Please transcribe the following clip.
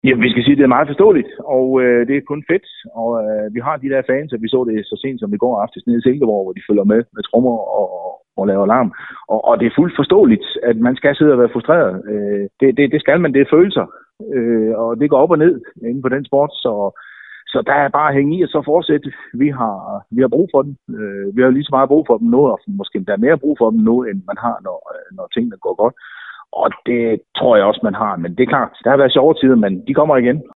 Ja, vi skal sige, at det er meget forståeligt, og det er kun fedt. Og vi har de der fans, og vi så det så sent som i går aftes nede i Silkeborg, hvor de følger med trommer og laver larm. Og det er fuldt forståeligt, at man skal sidde og være frustreret. Det skal man, det er følelser. Og det går op og ned inden for den sport, så der er bare at hænge i og så fortsætte. Vi har brug for dem. Vi har lige så meget brug for dem nu, og måske der er mere brug for dem nu, end man har, når tingene går godt. Og det tror jeg også, man har. Men det er klart, der har været sjove tider, men de kommer igen.